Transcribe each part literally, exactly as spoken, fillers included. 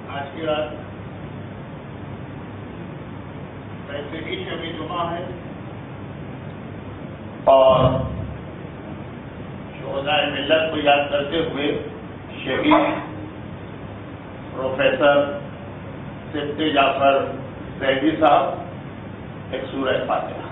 آج کی رات ویسے ہی شب جمعہ ہے اور شہدائے ملت کو یاد کرتے ہوئے شہید پروفیسر سفتی جعفر زیدی صاحب ایک سورہ فاتحہ.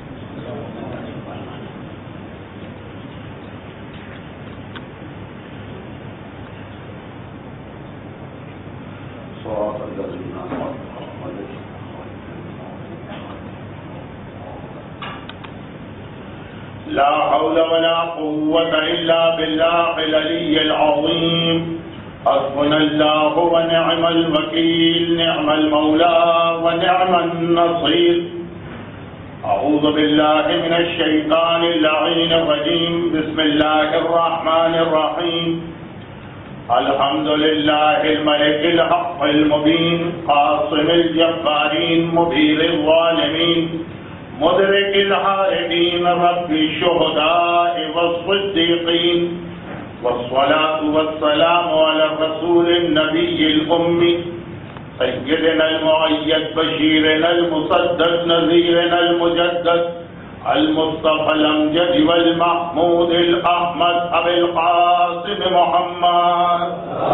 لا حول ولا قوة إلا بالله العلي العظيم. حسبنا الله ونعم الوكيل، نعم المولى ونعم النصير. أعوذ بالله من الشيطان اللعين الرجيم. بسم الله الرحمن الرحيم. الحمد لله الملك الحق المبين، قاصم الجبارين، مبير الظالمين، مدرك الحاربين، رب الشهداء والصديقين. والصلاة والسلام على الرسول النبي الأمي سيدنا المؤيد بشيرنا المصدق نذيرنا المجدد المصطفى الأمجد والمحمود الأحمد أبي القاسم محمد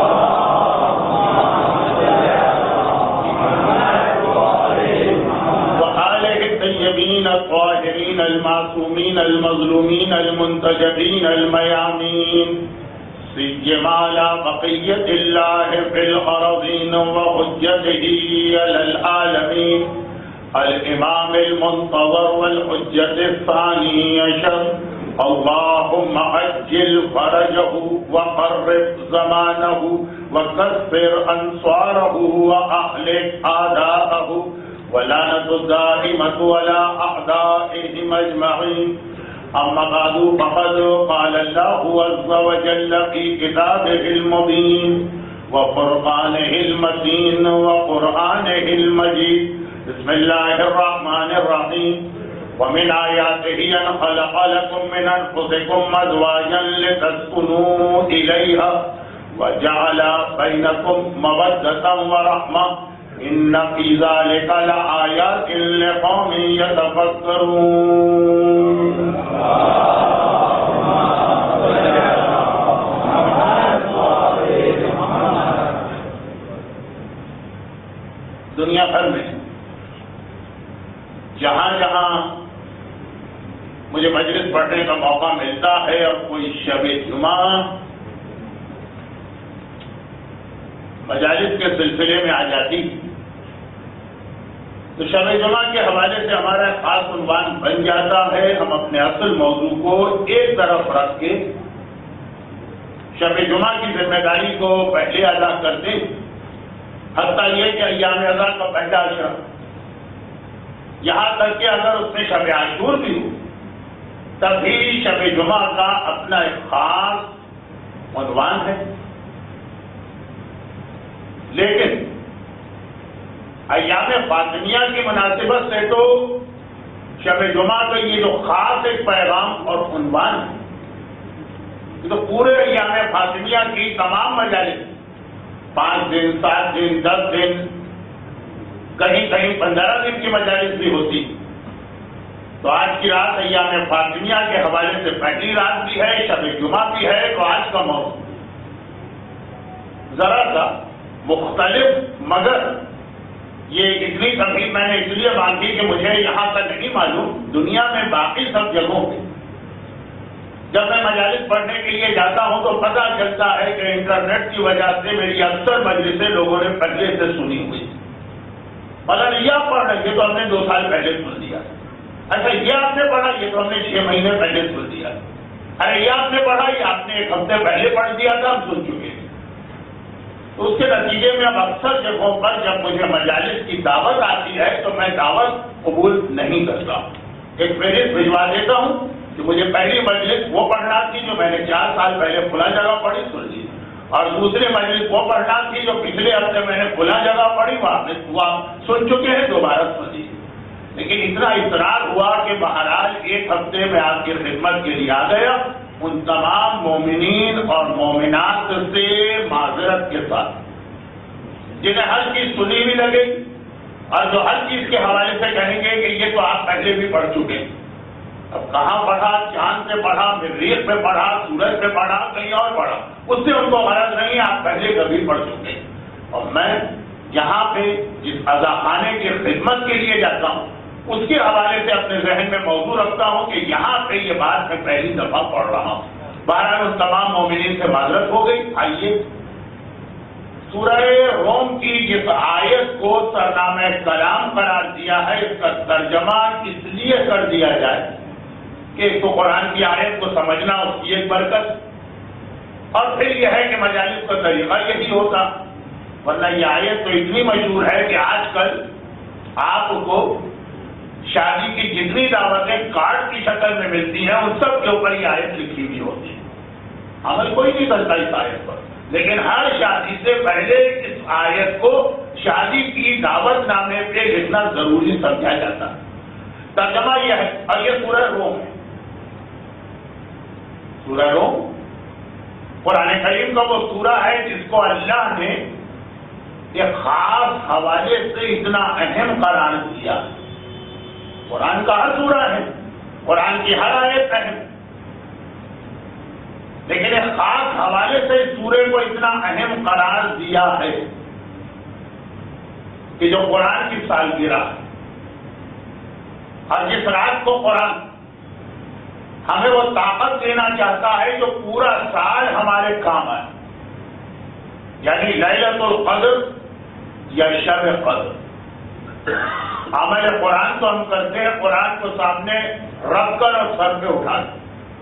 وآله الطيبين الطاهرين المعصومين المظلومين المنتجبين الميامين، سيما على بقية الله في الأرضين وحجته على العالمين الإمام المنتظر والحجة الثاني عشر. اللهم عجل فرجه وقرب زمانه وكثر أنصاره وأهلك أعداءه ولعنة الدائمة على أعدائهم أجمعين. أما بعد فقد قال الله عز وجل في كتابه المبين وفرقانه المتين وقرآنه المجيد. بسم الله الرحمن الرحيم. ومن آياته أن خلق لكم من أنفسكم أزواجا لتسكنوا إليها وجعل بينكم مودة ورحمة إن في ذلك لآيات لقوم يتفكرون. دنیا بھر میں جہاں جہاں مجھے مجلس پڑھنے کا موقع ملتا ہے اور کوئی شب جمعہ مجالس کے سلسلے میں آ جاتی تو شب جمعہ کے حوالے سے ہمارا خاص عنوان بن جاتا ہے. ہم اپنے اصل موضوع کو ایک طرف رکھ کے شب جمعہ کی ذمہ داری کو پہلے ادا کرتے، حتیٰ یہ کہ ایام ادا کا پہلا اشرا، یہاں تک کہ اگر اس میں شب عاشور بھی ہو تبھی شب جمعہ کا اپنا ایک خاص عنوان ہے. لیکن ایام فاطمیہ کی مناسبت سے تو شب جمعہ کا یہ جو خاص ایک پیغام اور عنوان ہے تو پورے ایام فاطمیہ کی تمام مجالس پانچ دن سات دن دس دن کہیں کہیں پندرہ دن کی مجالس بھی ہوتی. تو آج کی رات ایام فاطمیہ کے حوالے سے پہلی رات بھی ہے، شب جمعہ بھی ہے. تو آج کا موضوع ذرا سا مختلف، مگر یہ اتنی تفصیل میں نے اس لیے باندھی کہ مجھے یہاں تک نہیں معلوم دنیا میں باقی سب جگہوں پہ جب میں مجالس پڑھنے کے لیے جاتا ہوں تو پتہ چلتا ہے کہ انٹرنیٹ کی وجہ سے میری اکثر مجلسیں لوگوں نے پہلے سے سنی ہوئی. مطلب یہ پڑھ رہے یہ تو ہم نے دو سال پہلے سن لیا. اچھا یہ آپ نے پڑھا یہ تو ہم نے چھ مہینے پہلے سن لیا. ارے یہ آپ نے پڑھا یہ آپ نے ایک ہفتے پہلے پڑھ دیا تھا، ہم سن چکے ہیں. تو اس کے نتیجے میں اب اکثر جگہوں پر جب مجھے مجالس کی دعوت آتی ہے تو میں دعوت قبول نہیں کرتا. ایک فہرست بھجوا دیتا ہوں کہ مجھے پہلی مجلس وہ پڑھنا تھی جو میں نے چار سال پہلے کھلا جگہ پڑھی سن لی، اور دوسری مجلس وہ پڑھنا تھی جو پچھلے ہفتے میں نے کھلا جگہ پڑھی وہ آپ نے سن چکے ہیں، دوبارہ سن لی. لیکن اتنا اصرار ہوا کہ بہرحال ایک ہفتے میں آپ کی خدمت کے لیے آ گیا ان تمام مومنین اور مومنات سے معذرت کے ساتھ جنہیں ہر چیز سنی بھی لگے گی اور جو ہر چیز کے حوالے سے کہیں گے کہ یہ تو آپ پہلے بھی پڑھ چکے ہیں. اب کہاں پڑھا؟ چاند پہ پڑھا، مریخ پہ پڑھا، سورج پہ پڑھا، کہیں اور پڑھا، اس سے ان کو غرض نہیں، آپ پہلے کبھی پڑھ چکے ہیں. اور میں یہاں پہ جس عزاخانے کی خدمت کے لیے جاتا ہوں اس کے حوالے سے اپنے ذہن میں موضوع رکھتا ہوں کہ یہاں پہ یہ بات میں پہلی دفعہ پڑھ رہا ہوں. بہرحال ان تمام مومنین سے معذرت ہو گئی. آئیے سورہ روم کی جس آیت کو سرنامہ کلام قرار دیا ہے اس کا ترجمہ اس لیے کر دیا جائے کہ ایک تو قرآن کی آیت کو سمجھنا اس کی ایک برکت، اور پھر یہ ہے کہ مجالس کا طریقہ یہی ہوتا، ورنہ یہ آیت تو اتنی مشہور ہے کہ آج کل آپ کو شادی کی جتنی دعوتیں کارڈ کی شکل میں ملتی ہیں ان سب کے اوپر یہ آیت لکھی ہوئی ہوتی ہے. عمل کوئی نہیں کرتا اس آیت پر، لیکن ہر شادی سے پہلے اس آیت کو شادی کی دعوت نامے پہ لکھنا ضروری سمجھا جاتا ہے. ترجمہ یہ ہے، اور یہ سورہ روم ہے. سورہ روم قرآن کریم کا وہ سورہ ہے جس کو اللہ نے ایک خاص حوالے سے اتنا اہم قرار دیا. قرآن کا ہر سورہ ہے، قرآن کی ہر آیت اہم، لیکن ایک خاص حوالے سے اس سورے کو اتنا اہم قرار دیا ہے کہ جو قرآن کی سالگرہ اور جس رات کو قرآن ہمیں وہ طاقت دینا چاہتا ہے جو پورا سال ہمارے کام ہے، یعنی لیلۃ القدر یا شب قدر. عمل قرآن تو ہم کرتے ہیں قرآن کو سامنے رکھ کر اور سر پہ اٹھا کر،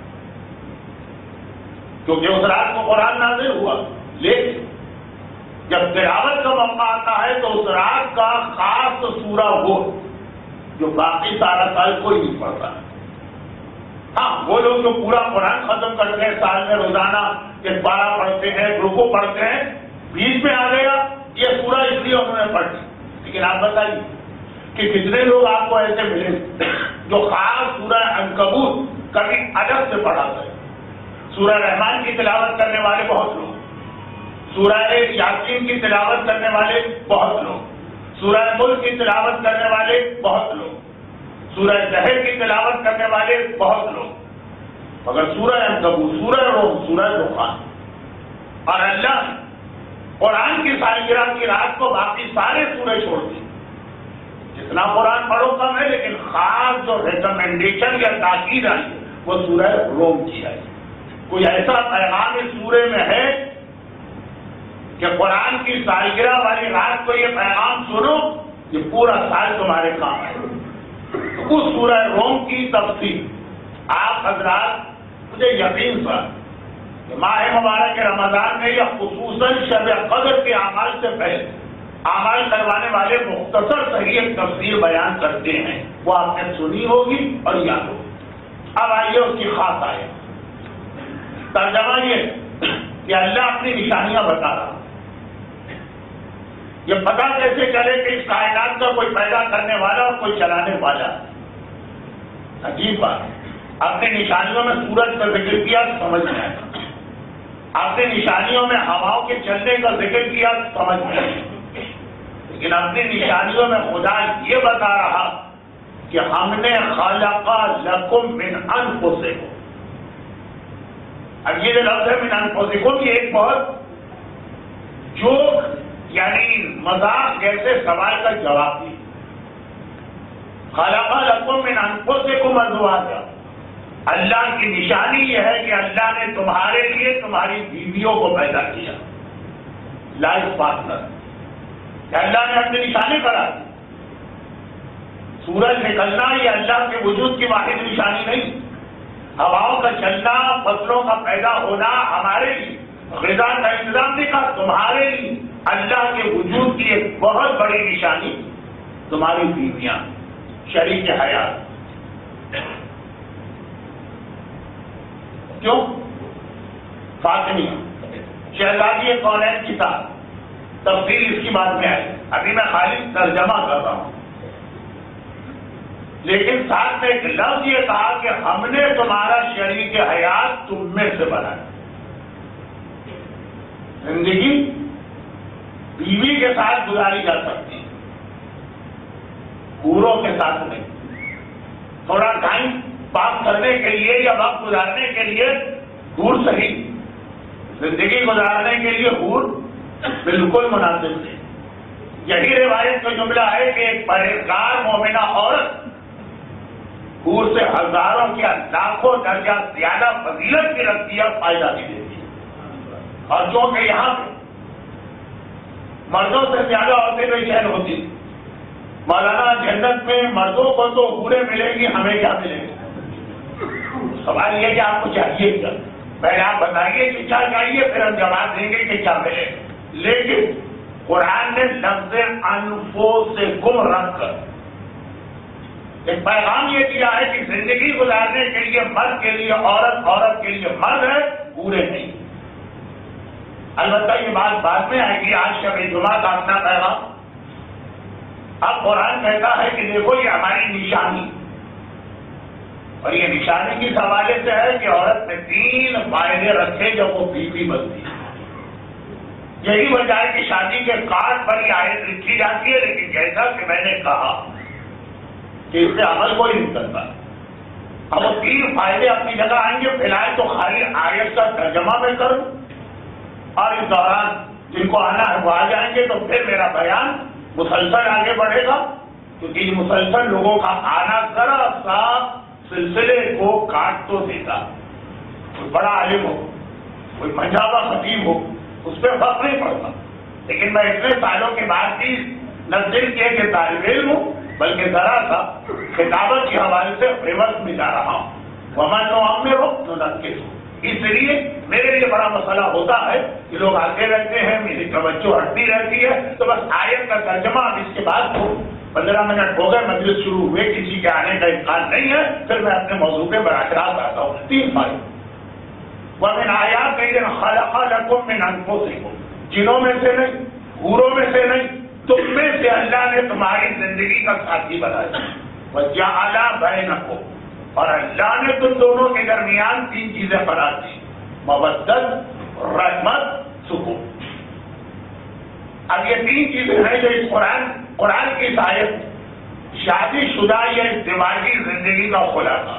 کیونکہ اس رات کو قرآن نازل ہوا. لیکن جب تلاوت کا موقع آتا ہے تو اس رات کا خاص سورہ وہ جو باقی سارا سال کوئی نہیں پڑھتا. ہاں وہ لوگ جو پورا قرآن ختم کرتے ہیں سال میں روزانہ ایک بارہ پڑھتے ہیں، رکوع پڑھتے ہیں، بیچ میں آ گیا یہ سورہ اس لیے انہوں نے پڑھ لی. لیکن آپ بتائیے کہ کتنے لوگ آپ کو ایسے ملے جو خاص سورہ عنکبوت کبھی الگ سے پڑھا کرے. سورہ رحمان کی تلاوت کرنے والے بہت لوگ، سورہ یاسین کی تلاوت کرنے والے بہت لوگ، سورہ ملک کی تلاوت کرنے والے بہت لوگ، سورہ زہر کی تلاوت کرنے والے بہت لوگ، مگر سورہ عنکبوت، سورہ روم، سورہ دخان اور اللہ نے قرآن کی سالگرہ کی رات کو باقی سارے سورے چھوڑ دیے. جتنا قرآن پڑھو کم ہے، لیکن خاص جو ریکمینڈیشن یا تاکید آئی وہ سورہ روم کی ہے. کوئی ایسا پیغام اس سورے میں ہے کہ قرآن کی سالگرہ والی رات کو یہ پیغام سنو، یہ پورا سال تمہارے کام ہے. اس سورہ روم کی تفصیل آپ حضرات مجھے یقین پر کہ ماہ مبارک رمضان میں یا خصوصاً شب قدر کے اعمال سے پہلے اعمال کروانے والے مختصر صحیح ایک تفسیر بیان کرتے ہیں، وہ آپ نے سنی ہوگی اور یاد ہوگی. اب آئیے اس کی خاص آئے. ترجمہ یہ کہ اللہ اپنی نشانیاں بتا رہا. یہ پتا کیسے چلے کہ اس کائنات کا کوئی پیدا کرنے والا اور کوئی چلانے والا؟ عجیب بات ہے. اپنی نشانیوں میں سورج کا ذکر کیا سمجھ میں آئے، اپنی نشانیوں میں ہواؤں کے چلنے کا ذکر کیا سمجھ میں آئے، لیکن اپنی نشانیوں میں خدا یہ بتا رہا کہ ہم نے خلق لکم من انفسکم. اب یہ جو لفظ ہے من انفسکم، یہ ایک بہت جوک یعنی مذاق جیسے سوال کا جواب دی. خلق لکم من انفسکم ازواجا، اللہ کی نشانی یہ ہے کہ اللہ نے تمہارے لیے تمہاری بیویوں کو پیدا کیا، لائف پارٹنر. کہ اللہ نے اپنی نشانی کرا دی. سورج نکلنا یہ اللہ کے وجود کی واحد نشانی نہیں، ہواؤں کا چلنا، فصلوں کا پیدا ہونا ہمارے لیے، غذا کا انتظام دیکھا تمہارے لیے. اللہ کے وجود کی ایک بہت بڑی نشانی تمہاری بیویاں، شریک حیات. کیوں؟ فاطمی شہزادی کونین کی ساتھ تفصیل اس کی بات میں آئی. ابھی میں خالی ترجمہ کر رہا ہوں، لیکن ساتھ میں ایک لفظ یہ کہا کہ ہم نے تمہارا شریک حیات تم میں سے بنایا. زندگی بیوی کے ساتھ گزاری جا سکتی ہے، حوروں کے ساتھ نہیں۔ تھوڑا ٹائم پاس کرنے کے لیے یا وقت گزارنے کے لیے حور صحیح، زندگی گزارنے کے لیے حور بالکل مناسب نہیں۔ یہی روایت کا جملہ ہے کہ ایک پرہیزگار مومنہ عورت حور سے ہزاروں کیا لاکھوں درجہ زیادہ فضیلت کی رکھتی ہے، فائدہ بھی دیتی ہے۔ اور جو کہ یہاں پہ مردوں سے زیادہ عورتیں بے چین ہوتی، مولانا جنت میں مردوں کو تو حوریں ملیں گی، ہمیں کیا ملے گا؟ سوال یہ کہ آپ کو چاہیے کیا؟ پہلے آپ بتائیے کہ کیا چاہیے، پھر ہم جواب دیں گے کہ کیا ملے گا۔ لیکن قرآن نے لفظ انفو سے گم رکھ کر ایک پیغام یہ دیا ہے کہ زندگی گزارنے کے لیے مرد کے لیے عورت، عورت کے لیے مرد ہے، پورے نہیں۔ البتہ یہ بات بعد میں آئے گی، آج شب جمعہ کا اپنا پیغام۔ اب قرآن کہتا ہے کہ دیکھو یہ ہماری نشانی، اور یہ نشانی کس حوالے سے ہے کہ عورت نے تین فائدے رکھے جب وہ بیوی بنتی ہے۔ یہی وجہ ہے کہ شادی کے کارڈ پر یہ آیت لکھی جاتی ہے، لیکن جیسا کہ میں نے کہا کہ اس سے عمل کوئی نہیں کرتا۔ اب وہ تین فائدے اپنی جگہ آئیں گے، فی الحال تو خالی آیت کا ترجمہ میں کروں، اور اس دوران جن کو آنا ہے وہ آ جائیں گے، تو پھر میرا بیان مسلسل آگے بڑھے گا، کیونکہ مسلسل لوگوں کا آنا ذرا سا سلسلے کو کاٹ تو دیتا۔ کوئی بڑا عالم ہو، کوئی پنجابہ خطیب ہو، اس پہ فرق نہیں پڑتا، لیکن میں اتنے سالوں کے بعد بھی نہ صرف یہ کہ طالب علم ہوں، بلکہ ذرا سا خطابت کے حوالے سے فیمس میں جا رہا ہوں۔ ومن نعمرہ ہو ننکسہ ہو، اس لیے میرے لیے بڑا مسئلہ ہوتا ہے کہ لوگ آتے رہتے ہیں، میری توجہ ہٹتی رہتی ہے، تو بس آیت کا ترجمہ اب اس کے بعد ہو پندرہ منٹ ہو گئے، مجلس شروع ہوئے، کسی کے آنے کا امکان نہیں ہے، پھر میں اپنے موضوع پہ براہ راست آتا ہوں۔ تین فائدے، وَمِنْ آیَاتِهِ خَلَقَ لَكُم مِّنْ أَنفُسِكُم، جنوں میں سے نہیں، حوروں میں سے نہیں، تم میں سے اللہ نے تمہاری زندگی کا ساتھی بنایا۔ وَجَعَلَ بَيْنَكُمْ، اور اللہ نے تم دونوں کے درمیان تین چیزیں بنا دی، مودت، رحمت، سکون۔ اب یہ تین چیزیں ہیں جو اس قرآن قرآن کی آیت شادی شدہ یا ازدواجی زندگی کا خلاصہ۔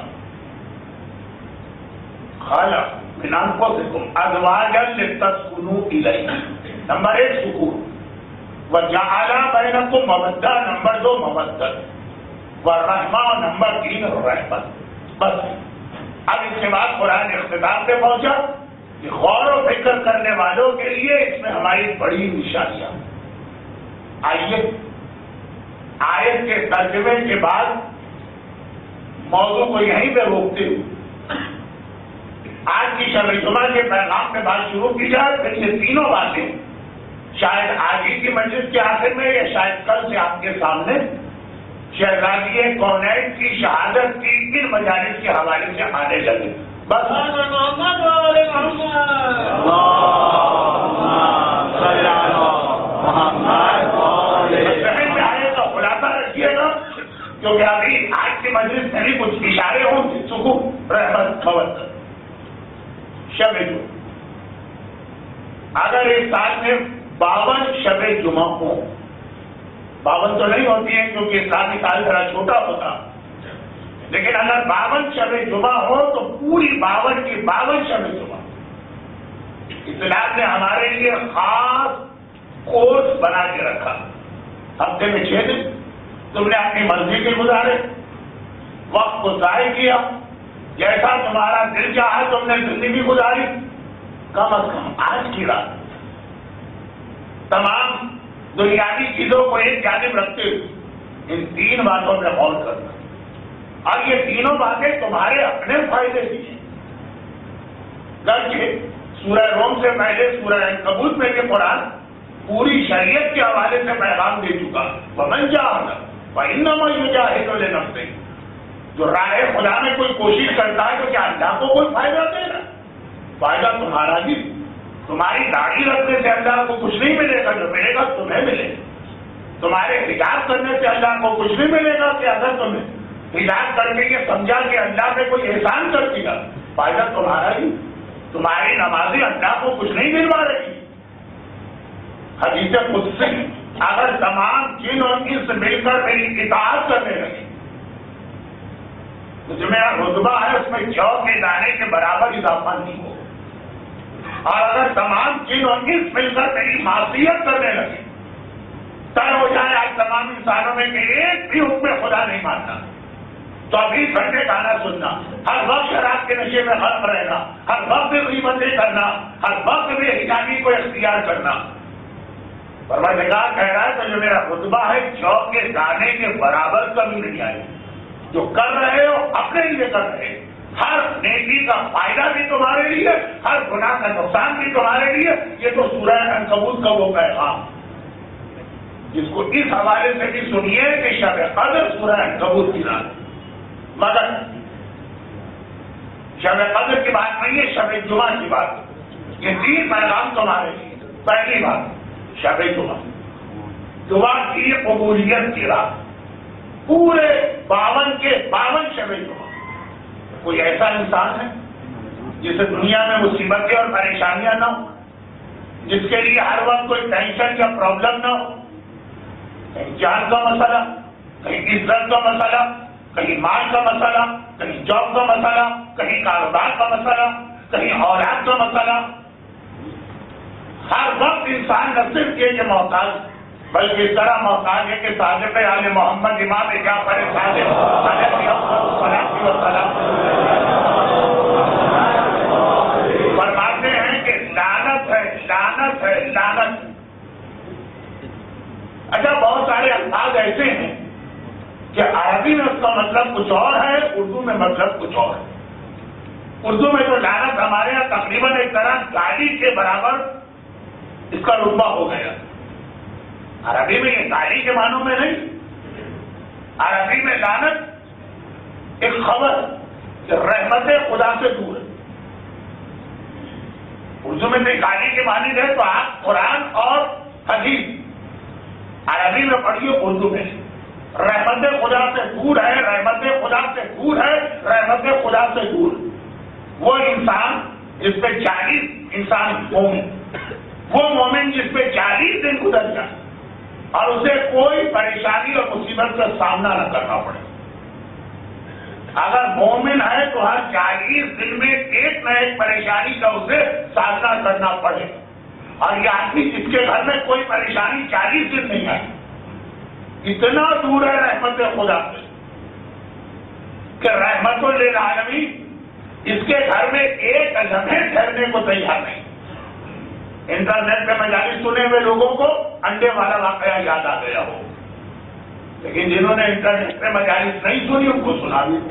خلق من انفسکم ازواجا لتسکنوا الیہ، نمبر ایک سکون، وجعل بینکم مودہ، نمبر دو مودت، والرحمہ، نمبر تین رحمت۔ بس اب اس کے بعد قرآن اختتام پہ پہنچا کہ غور و فکر کرنے والوں کے لیے اس میں ہماری بڑی نشانیاں۔ آئیے آیت کے ترجمے کے بعد موضوع کو یہیں پہ روکتے ہوئے آج کی شب جمعہ کے پیغام میں بات شروع کی جائے، پھر یہ تینوں باتیں شاید آج ہی کی مجلس کے آخر میں یا شاید کل سے آپ کے سامنے شہزادی کونین کی شہادت کی ان مجالس کے حوالے سے آنے لگے۔ بس ذہن میں آنے کا خلاصہ رکھیے گا، کیونکہ ابھی آج کی مجلس میں بھی کچھ اشارے ہوں، سکون، رحمت، مودت۔ شب جمعہ، اگر ایک سال میں باون شب جمعہ ہوں، باون تو نہیں ہوتی ہے کیونکہ اسلامی سال ذرا چھوٹا ہوتا، لیکن اگر باون شب جمعہ ہو تو پوری باون کی باون شب جمعہ اسلام نے ہمارے لیے خاص کورس بنا کے رکھا۔ ہفتے میں چھ دن تم نے اپنی مرضی کے گزارے، وقت کو ضائع کیا، جیسا تمہارا دل چاہا تم نے زندگی گزاری، کم از کم آج کی رات تمام دنیاوی چیزوں کو ایک جانب رکھتے ہوئے ان تین باتوں میں غور کرنا، اور یہ تینوں باتیں تمہارے اپنے فائدے کی ہیں۔ گرچہ سورہ روم سے پہلے سورہ عنکبوت میں یہ قرآن پوری شریعت کے حوالے سے پیغام دے چکا، وَمَنْ جَاهَدَ فَإِنَّمَا يُجَاهِدُ لِنَفْسِهِ، جو راہ خدا میں کوئی کوشش کرتا ہے تو کیا اللہ کو کوئی فائدہ دے گا؟ فائدہ تمہارا ہی، تمہاری داڑھی رکھنے سے اللہ کو کچھ نہیں ملے گا، جو ملے گا تمہیں ملے گا۔ تمہارے حجاب کرنے سے اللہ کو کچھ نہیں ملے گا کہ اگر تمہیں حجاب کر کے یہ سمجھا کہ اللہ نے کوئی احسان کر دیا، فائدہ تمہارا ہی۔ تمہاری نمازیں اللہ کو کچھ نہیں دلوا رہی، حدیث قدسی، اگر تمام جن اور انس مل کر میری اطاعت کرنے لگے تو جو میرا رتبہ ہے اس میں جو کے دانے کے برابر اضافہ نہیں ہو، اور اگر تمام جن اور انس مل کر میری معصیت کرنے لگے طے ہو جائے آج تمام انسانوں میں کہ ایک بھی حکم خدا نہیں ماننا، تو ابھی گھنٹے گانا سننا، ہر وقت شراب کے نشے میں غرق رہنا، ہر وقت غیبتیں کرنا، ہر وقت بے حجابی کو اختیار کرنا، پروردگار کہہ رہا ہے تو جو میرا رتبہ ہے جو کے دانے کے برابر کبھی نہیں آئے. جو کر رہے ہو اپنے لیے کر رہے، ہر نیکی کا فائدہ بھی تمہارے لیے، ہر گناہ کا نقصان بھی تمہارے لیے. یہ تو سورہ عنکبوت کا وہ پیغام جس کو اس حوالے سے بھی سنیے کہ شب قدر سورہ عنکبوت کی رات، مگر شب قدر کی بات نہیں ہے، شب جمعہ کی بات. یہ تین پیغام تمہارے لیے. پہلی بات شب جمعہ، دعا کی قبولیت کی رات، پورے باون کے باون شب جمعہ. کوئی ایسا انسان ہے جسے دنیا میں مصیبتیں اور پریشانیاں نہ ہو، جس کے لیے ہر وقت کوئی ٹینشن یا پرابلم نہ ہو؟ کہیں جان کا مسئلہ، کہیں عزت کا مسئلہ، کہیں مال کا مسئلہ، کہیں جاب کا مسئلہ، کہیں کاروبار کا مسئلہ، کہیں اولاد کا مسئلہ. ہر وقت انسان نہ صرف یہ کہ محتاج، بلکہ اس طرح محتاج ہے کہ صادق آل محمد امام جعفر صادق علیہ السلام فرماتے ہیں کہ لعنت ہے، لعنت ہے، لعنت. اچھا، بہت سارے الفاظ ایسے ہیں کہ عربی میں اس کا مطلب کچھ اور ہے، اردو میں مطلب کچھ اور ہے. اردو میں تو لعنت ہمارے یہاں تقریباً ایک طرح گالی کے برابر اس کا رتبہ ہو گیا. عربی میں یہ گالی کے معنوں میں نہیں، عربی میں لعنت ایک خبر کہ رحمت خدا سے دور ہے. اردو میں تو گالی کے معنی ہے تو آپ قرآن اور حدیث عربی میں پڑھیے، اردو میں رحمت خدا سے دور ہے، رحمت خدا سے دور ہے، رحمت خدا سے دور. وہ انسان جس پہ چالیس انسان مومن، وہ مومن جس پہ چالیس دن گزر جائے اور اسے کوئی پریشانی اور مصیبت کا سامنا نہ کرنا پڑے. اگر مومن ہے تو ہر چالیس دن میں ایک نہ ایک پریشانی کا اسے سامنا کرنا پڑے. اور یہ آدمی جس کے گھر میں کوئی پریشانی چالیس دن نہیں آئی، اتنا دور ہے رحمت خدا سے کہ رحمت للعالمین اس کے گھر میں ایک لمحے ٹھہرنے کو تیار نہیں. انٹرنیٹ پہ مجالس سنے ہوئے لوگوں کو انڈے والا واقعہ یاد آ گیا ہو، لیکن جنہوں نے انٹرنیٹ پہ مجالس نہیں سنی ان کو سنا بھی.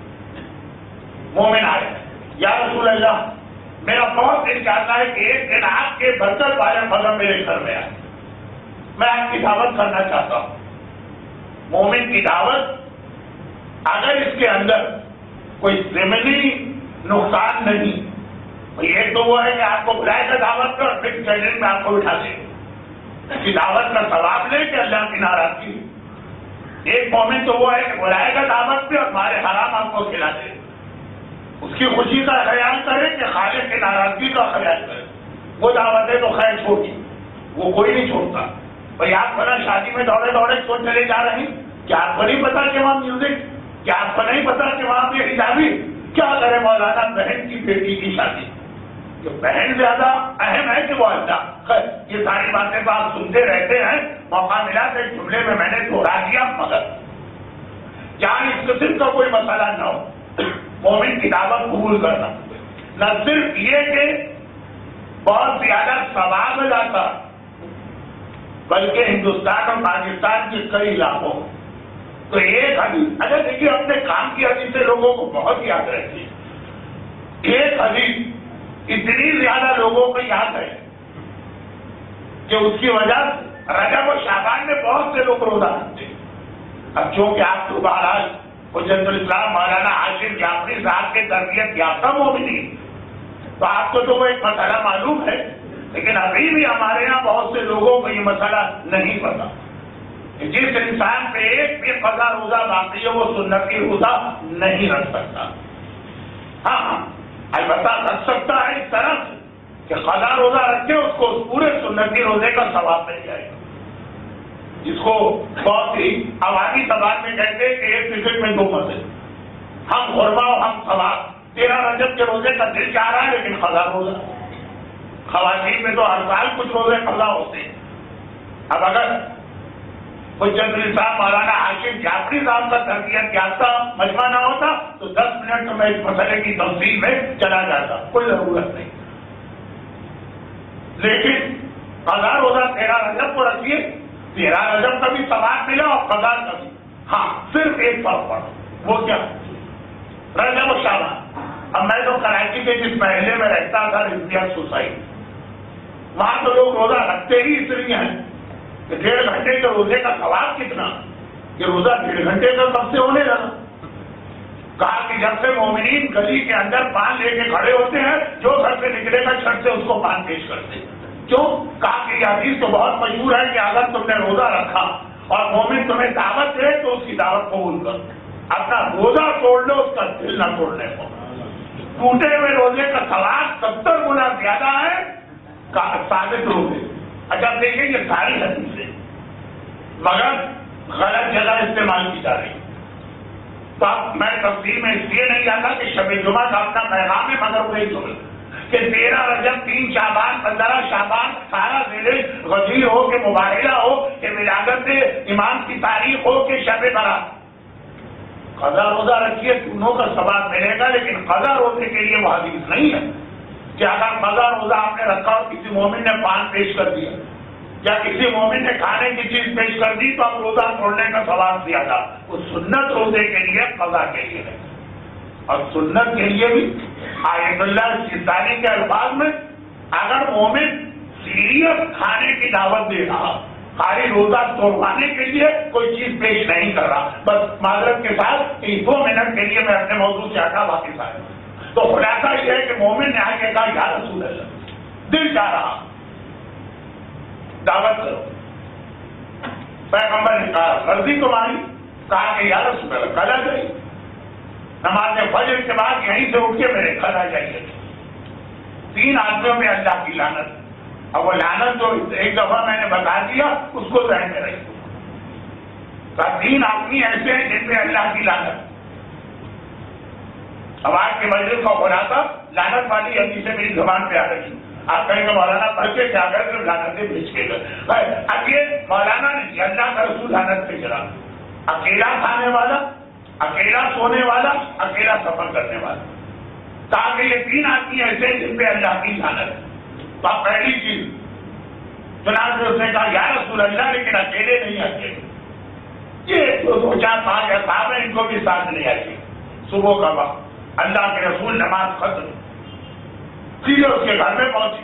مومن آئے، یا رسول اللہ میرا بہت دل چاہتا ہے کہ ایک دن آپ کے برکت والے فضل میرے گھر میں آئے، میں آپ کی دعوت کرنا چاہتا ہوں. مومن کی دعوت اگر اس کے اندر کوئی ضمنی نقصان نہیں، یہ تو وہ ہے کہ آپ کو بلائے گا دعوت کر پھر چینل میں آپ کو بٹھا دے کہ دعوت کا ثواب لے کہ اللہ کی ناراضگی. ایک مومن تو وہ ہے کہ بلائے گا دعوت پہ اور ہمارے حرام آپ کو کھلا دے، اس کی خوشی کا خیال کرے کہ خالق کی ناراضگی کا خیال کرے. وہ دعوت ہے تو خیر چھوڑی، وہ کوئی نہیں چھوڑتا. بھائی آپ بنا شادی میں دوڑے دوڑے چھوڑ چلے جا رہے ہیں، کیا آپ کو نہیں پتا کہ وہاں میوزک، کیا آپ کو نہیں پتا کہ وہاں پہ حجابی؟ کیا کرے مولانا بہن کی بیٹی کی شادی، جو بہن زیادہ اہم ہے کہ وہ اللہ. خیر یہ ساری باتیں تو آپ سنتے رہتے ہیں، موقع ملا تو ایک جملے میں میں نے دوہرا دیا. مگر جہاں اس قسم کا کوئی مسئلہ نہ ہو، مومن کی دعوت قبول کرنا نہ صرف یہ کہ بہت زیادہ ثواب لاتا، بلکہ ہندوستان اور پاکستان کے کئی علاقوں تو ایک حدیث، اگر دیکھیے اپنے کام کی حدیث سے لوگوں کو بہت یاد رہتی ہے. ایک حدیث اتنی زیادہ لوگوں کو یاد ہے کہ اس کی وجہ سے رجب و شعبان میں بہت سے لوگ روزہ رکھتے ہیں. اب چونکہ آپ کو بہرحال حجت الاسلام مولانا عاشق جعفری صاحب کے تربیت یافتہ مومنین، تو آپ کو تو وہ ایک مسئلہ معلوم ہے، لیکن ابھی بھی ہمارے یہاں بہت سے لوگوں کو یہ مسئلہ نہیں پتا. جس انسان پہ ایک بھی قضا روزہ باقی ہے وہ سنتی روزہ نہیں رکھ سکتا. ہاں ہاں البتہ رکھ سکتا ہے اس طرح کہ قضا روزہ رکھے اس کو اس پورے سنتی روزے کا ثواب مل جائے گا، جس کو بہت ہی عوامی زبان میں کہتے ہیں کہ ایک ٹکٹ میں دو مزے، ہم قربا ہم ثواب۔ تیرہ رجب کے روزے کا دل چاہ رہا ہے لیکن قضا روزہ، خواتین میں تو ہر سال کچھ روزے قضا ہوتے ہیں۔ اب اگر حجت صاحب مولانا ہاشم جعفری صاحب کا تربیت یافتہ مجمع نہ ہوتا تو دس منٹ میں اس مسئلے کی تفصیل میں چلا جاتا، کوئی ضرورت نہیں۔ لیکن قضا روزہ تیرہ رجب کو رکھیے، تیرہ رجب کا بھی ثواب ملا اور قضا کا بھی۔ ہاں صرف ایک فرق پڑا، وہ کیا؟ رجب و شعبان۔ اب میں تو کراچی کے جس محلے میں رہتا تھا رضویہ سوسائٹی، وہاں تو لوگ روزہ رکھتے ہی اس لیے ہیں کہ ڈیڑھ گھنٹے کے روزے کا ثواب کتنا، یہ روزہ ڈیڑھ گھنٹے کا کب سے ہونے لگا؟ کہا کہ جب سے مومنین گلی کے اندر پان لے کے کھڑے ہوتے ہیں، جو گھر سے نکلے گا چھت سے اس کو پان پیش کرتے ہیں۔ کیوں؟ کہا کہ یہ حدیث تو بہت مشہور ہے کہ اگر تم نے روزہ رکھا اور مومن تمہیں دعوت دے تو اس کی دعوت قبول کرو، اپنا روزہ توڑ لو اس کا دل نہ توڑنے کو۔ ٹوٹے ہوئے روزے کا ثواب ستر گنا زیادہ ہے ثابت روزے۔ اچھا دیکھیں یہ ساری حدیثیں مگر غلط جگہ استعمال کی جا رہی، تو اب میں تفصیل میں اس لیے نہیں جاتا کہ شب جمعہ کا اپنا پیغام ہے، مگر وہی جملہ کہ تیرہ رجب، تین شعبان، پندرہ شعبان، سارا ذیل غدیر ہو کہ مباہلہ ہو کہ ولادت امام کی تاریخ ہو کہ شب برات، قضا روزہ رکھیے دونوں کا ثواب ملے گا۔ لیکن قضا روزے کے لیے وہ حدیث نہیں ہے کہ اگر قضا روزہ آپ نے رکھا اور کسی مومن نے پان پیش کر دیا یا کسی مومن نے کھانے کی چیز پیش کر دی تو آپ روزہ توڑنے کا ثواب زیادہ، وہ سنت روزے کے لیے، قضا کے لیے ہے۔ اور سنت کے لیے بھی آیت اللہ سیستانی کے الفاظ میں اگر مومن سیریس کھانے کی دعوت دے رہا، خالی روزہ توڑوانے کے لیے کوئی چیز پیش نہیں کر رہا، بس معذرت کے ساتھ کہ دو منٹ کے لیے میں اپنے موضوع سے ہٹا واپس آیا، تو خلاصہ یہ ہے کہ مومن نے آ کے کہا یا رسول اللہ دل چاہ رہا دعوت کرو، پیغمبر نے کہا مرضی تمہاری، کہا کہ یا رسول اللہ کل آ جائیے، نماز فجر کے بعد یہیں سے اٹھ کے میرے گھر آ جائیے۔ تین آدمیوں میں اللہ کی لعنت، اب وہ لعنت جو ایک دفعہ میں نے بتا دیا اس کو ذہن میں رکھو، تین آدمی ایسے ہیں جن میں اللہ کی لعنت۔ اب آج کے مجلس کا خلاصہ لعنت والی حدیثیں میری زبان پہ آ رہی، آپ کہیں گے مولانا پڑھ کے کیا کر کے لعنتیں بھیج کے گئے، اب یہ مولانا نے اللہ کا رسول لعنت پہ چلا، اکیلا کھانے والا، اکیلا سونے والا، اکیلا سفر کرنے والا، تاکہ یہ تین آدمی ایسے ہیں جن پہ اللہ کی لعنت ہے۔ تو اب پہلی چیز چنانچہ اس نے کہا یا رسول اللہ لیکن اکیلے نہیں اکیلے، یہ دو چار پانچ اصحاب ہیں ان کو بھی ساتھ لے آئیے۔ صبح کا وقت اللہ کے رسول نماز ختم سیدھے اس کے گھر میں پہنچی،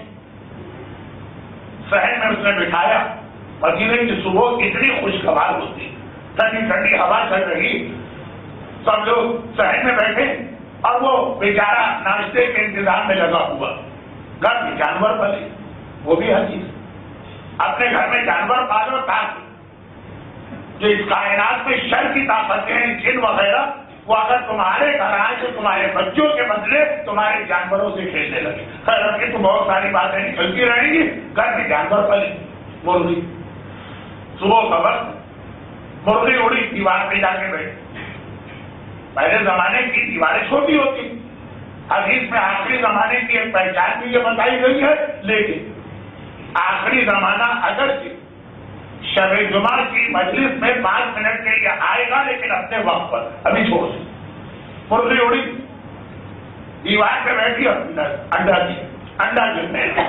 صحن میں اس نے بٹھایا، مدینے کی صبح اتنی خوشگوار ہوتی، ٹھنڈی ٹھنڈی ہوا چل رہی، سب لوگ صحن میں بیٹھے اور وہ بیچارہ ناشتے کے انتظام میں لگا ہوا، گھر میں جانور پلے، وہ بھی حدیث اپنے گھر میں جانور پالو تاکہ جو اس کائنات میں شر کی طاقتیں ہیں جن وغیرہ وہ اگر تمہارے گھر آئے تو تمہارے بچوں کے بدلے تمہارے جانوروں سے کھیلنے لگے۔ خیر اب کی تو بہت ساری باتیں نکلتی رہیں گی، گھر میں جانور پلے، مرغی، صبح کا وقت مرغی اڑی دیوار پہ جا کے بیٹھی، پہلے زمانے کی دیواریں چھوٹی ہوتی، حدیث میں آخری زمانے کی ایک پہچان بھی یہ بتائی گئی ہے، لیکن آخری زمانہ اگرچہ شب جمعہ کی مجلس میں پانچ منٹ کے لیے آئے گا لیکن اپنے وقت پر، ابھی چھوڑ مرغی اڑی دیوار پہ بیٹھی اور انڈا دیا، انڈا گرنے لگا،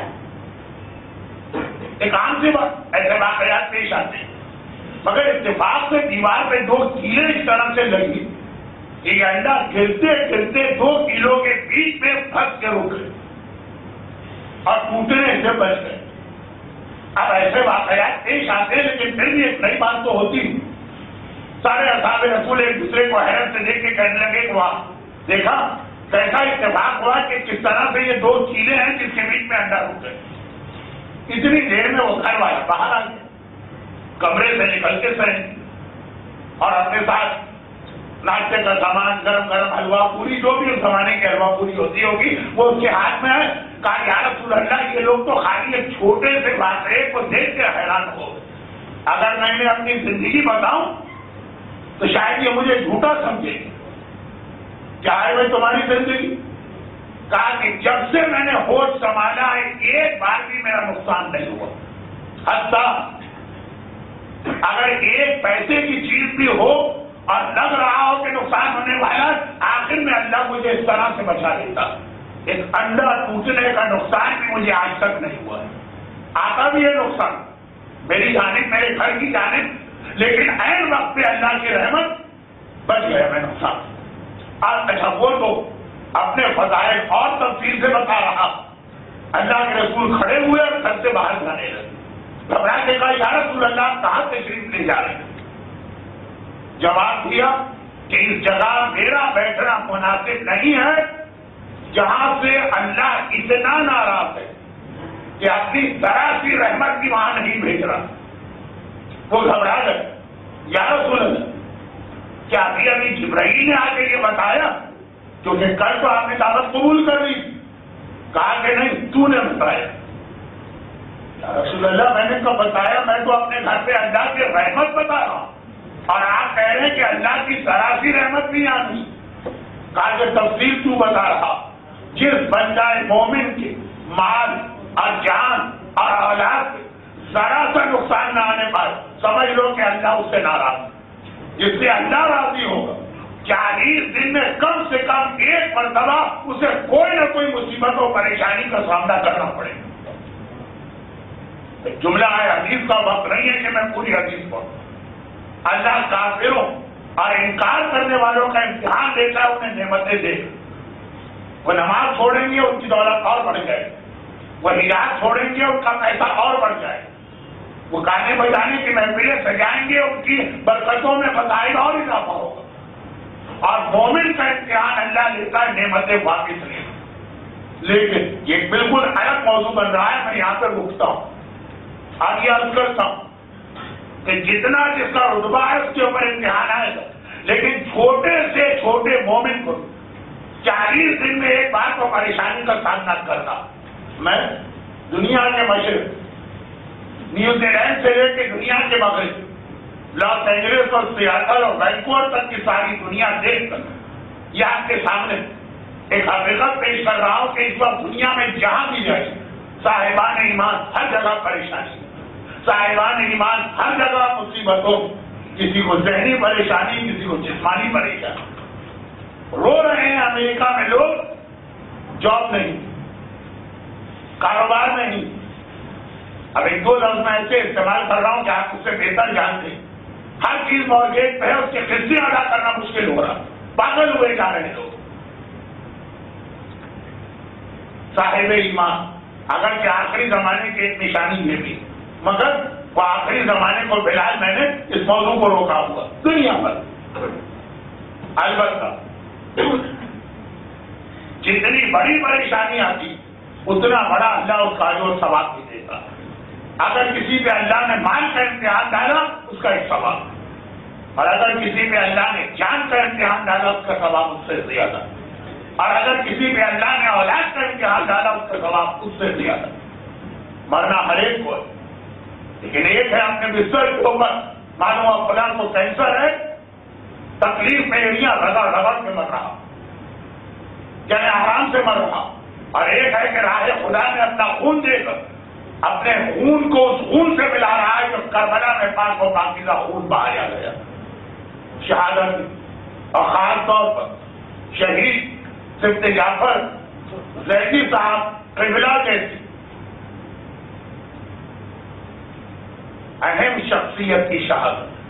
ایک عام سی بات، ایسے واقعات پیش آتے ہیں، مگر اتفاق سے دیوار پہ دو کیلیں اس طرح سے لگی، یہ انڈا گرتے گرتے دو کیلوں کے بیچ میں پھنس کے رک گئے اور ٹوٹنے سے بچ گئے۔ اب ایسے واقعات پیش آتے ہیں لیکن پھر بھی ایک نئی بات تو ہوتی، سارے اصحاب رسول ایک دوسرے کو حیرت سے دیکھ کے کہنے لگے کہ واہ دیکھا کیسا اتفاق ہوا کہ کس طرح سے یہ دو کیلے ہیں جس کے بیچ میں انڈا رک گئے۔ اتنی دیر میں وہ گھر والے باہر آ گئے، کمرے سے نکل کے سہے اور اپنے ساتھ ناشتے کا سامان، گرم گرم حلوہ پوری، جو بھی اس زمانے کی حلوہ پوری ہوتی ہوگی وہ اس کے ہاتھ میں ہے۔ کہا یا رسول اللہ یہ لوگ تو خالی ایک چھوٹے سے واقعے کو دیکھ کے حیران ہو گئے، اگر میں نے اپنی زندگی بتاؤں تو شاید یہ مجھے جھوٹا سمجھے گی. کیا ہے وہ تمہاری زندگی؟ کہا کہ جب سے میں نے ہوش سنبھالا ہے ایک بار بھی میرا نقصان نہیں ہوا. حتیٰ اگر ایک پیسے کی چیز بھی ہو اور لگ رہا ہو کہ نقصان ہونے والا، آخر میں اللہ مجھے اس طرح سے بچا لیتا. ایک انڈا ٹوٹنے کا نقصان بھی مجھے آج تک نہیں ہوا ہے. آتا بھی ہے نقصان میری جانب، میرے گھر کی جانب، لیکن عین وقت پہ اللہ کی رحمت بچ گیا میں نقصان. آج اچھا وہ تو اپنے فضائل اور تفصیل سے بتا رہا. اللہ کے رسول کھڑے ہوئے اور گھر سے باہر جانے لگے. گھبرا کے کہا یا رسول اللہ کہاں تشریف لے جا رہے ہیں؟ جواب دیا کہ اس جگہ میرا بیٹھنا مناسب نہیں ہے جہاں سے اللہ اتنا ناراض ہے کہ اپنی ذرا سی رحمت بھی وہاں نہیں بھیج رہا. وہ گھبرا گئے. یا رسول اللہ کیا ابھی ابھی جبرائیل نے آ کے یہ بتایا؟ کیونکہ کل تو آپ نے دعوت قبول کر لی. کہا کہ نہیں تو نے بتایا. یا رسول اللہ میں نے کب بتایا؟ میں تو اپنے گھر پہ اللہ کی رحمت بتا رہا ہوں اور آپ کہہ رہے ہیں کہ اللہ کی ذرا سی رحمت بھی آنی. کہا کہ تفصیل تو بتا رہا. جس بندہ مومن کے مال اور جان اور اولاد ذرا سا نقصان نہ آنے پر سمجھ لو کہ اللہ اس سے ناراض. جس سے اللہ راضی ہوگا چالیس دن میں کم سے کم ایک مرتبہ اسے کوئی نہ کوئی مصیبت اور پریشانی کا سامنا کرنا پڑے. جملہ ہے، حدیث کا وقت نہیں ہے کہ میں پوری حدیث پڑھوں. اللہ کافروں اور انکار کرنے والوں کا امتحان دیتا ہے، انہیں نعمتیں دے. وہ نماز چھوڑیں گے ان کی دولت اور بڑھ جائے، وہ ہدایت چھوڑیں گے ان کا پیسہ اور بڑھ جائے، وہ گانے بجانے کی محفلیں سجائیں گے ان کی برکتوں میں فضائل اور اضافہ ہوگا. اور مومن کا امتحان اللہ لیتا ہے نعمتیں واپس لے. لیکن یہ بالکل الگ موضوع بن رہا ہے، میں یہاں پہ رکتا ہوں. اب یہ عرض کرتا ہوں کہ جتنا جس کا رتبہ ہے اس کے اوپر امتحان آئے گا، لیکن چھوٹے سے چھوٹے مومن کو چالیس دن میں ایک بار کو پریشانی کا سامنا کرنا. میں دنیا کے مشرق نیوزی لینڈ سے لے کے دنیا کے مغرب لاس اینجلس اور سیاتل اور وینکوور تک کی ساری دنیا دیکھ کر یہ آپ کے سامنے ایک حقیقت پیش کر رہا ہوں کہ اس وقت دنیا میں جہاں بھی جائے صاحبان ایمان ہر جگہ پریشانی، صاحبان ایمان ہر جگہ مصیبتوں، کسی کو ذہنی پریشانی، کسی کو جسمانی پریشانی. رو رہے ہیں امریکہ میں لوگ، جاب نہیں، کاروبار نہیں. اب ایک دو لفظ میں ایسے استعمال کر رہا ہوں کہ آپ اس سے بہتر جانتے ہیں. ہر چیز مارکیٹ پہ ہے، اس کے قسطیں ادا کرنا مشکل ہو رہا، پاگل ہوئے جا رہے ہیں لوگ. صاحب ایمان اگرچہ آخری زمانے کی ایک نشانی یہ بھی، مگر وہ آخری زمانے کو فی الحال میں نے اس موضوع کو روکا ہوا دنیا پر. البتہ جتنی بڑی پریشانی آتی اتنا بڑا اللہ اس کا جو ثواب بھی دیتا. اگر کسی پہ اللہ نے مال کا امتحان ڈالا اس کا ایک ثواب، اور اگر کسی پہ اللہ نے جان کا امتحان ڈالا اس کا ثواب اس سے زیادہ، اور اگر کسی پہ اللہ نے اولاد کا امتحان ڈالا اس کا ثواب اس سے زیادہ. مرنا ہر ایک کو ہے، لیکن ایک ہے اپنے بستر کے اوپر معلوم اور فلاں کو کینسر ہے، تکلیف میں ایڑیاں رگڑ رگڑ کے مر رہا، یعنی آرام سے مر رہا. اور ایک ہے کہ راہ خدا نے اپنا خون دے کر اپنے خون کو اس خون سے ملا رہا ہے جو کربلا میں پاک و پاکیزہ خون بہایا گیا. شہادت اور خاص طور پر شہید صفت جعفر زیدی صاحب قبلہ جیسی اہم شخصیت کی شہادت.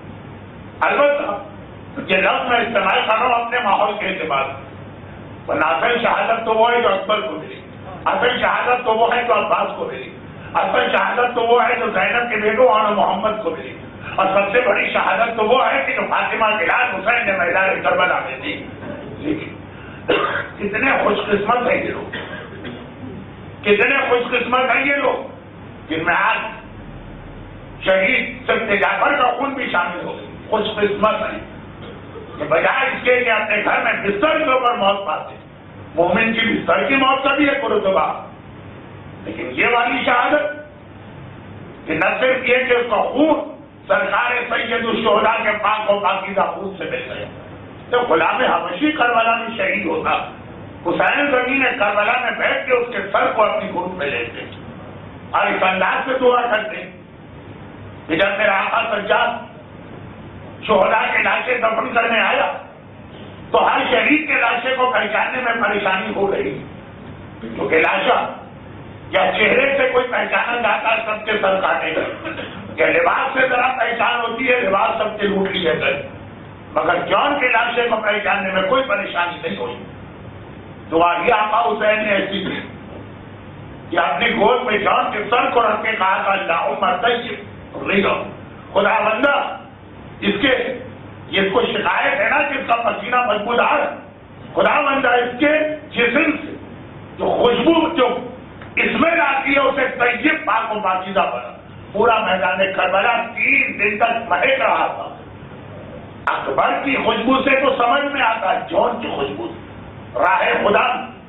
البتہ یہ لفظ میں استعمال کر رہا ہوں اپنے ماحول کے اعتبار سے، ورنہ اصل شہادت تو وہ ہے جو اکبر کو ملی، اصل شہادت تو وہ ہے جو عباس کو ملی، اصل شہادت تو وہ ہے جو زینب کے بیٹوں اور محمد کو ملی، اور سب سے بڑی شہادت تو وہ ہے کہ جو فاطمہ کے لال حسین نے میدان کربلا میں دی. لیکن کتنے خوش قسمت ہیں یہ لوگ، کتنے خوش قسمت ہیں یہ لوگ جن میں آج شہید صفت جعفر کا خون بھی شامل ہو گئی. خوش قسمت ہیں کہ بجائے اس کے کہ اپنے گھر میں بستر کے اوپر موت پاتے مومن کی بستر کی موت کا بھی ہے قرطبہ، لیکن یہ والی شہادت کہ نہ صرف یہ کہ اس کا خون سرکار سید الشہداء کے پاک و پاکیزہ خون سے مل گیا، تو غلام حبشی کربلا میں شہید ہوتا، حسین زمین کربلا میں بیٹھ کے اس کے سر کو اپنی گود میں لیتے اور اس انداز سے دعا کرتے کہ جب میرا آقا سجاد شہداء کے لاشیں دفن کرنے آیا تو ہر شہید کے لاشے کو پہچاننے میں پریشانی ہو رہی، کیونکہ لاشا یا چہرے سے کوئی پہچانا جاتا ہے سب کے سر کاٹے گئے، یا لباس سے ذرا پہچان ہوتی ہے لباس سب کے لوٹ لیے گئے، مگر جان کے لاشے کو پہچاننے میں کوئی پریشانی نہیں ہوئی۔ تو آگے آقا حسین نے ایسی کی کہ اپنی گود میں جان کے سر کو رکھ کے کہا کہ اللہم طیب ریحہ، خدا بندہ اس کے یہ کوئی شکایت ہے نا کہ اس کا پسینہ بدبودار، خدا بندہ اس کے جسم سے جو خوشبو جو اس میں آتی ہے اسے طیب پاک و پاکیزہ بنا۔ پورا میدان کربلا تین دن تک مہک رہا تھا۔ اکبر کی خوشبو سے تو سمجھ میں آتا ہے، جون کی خوشبو راہ خدا۔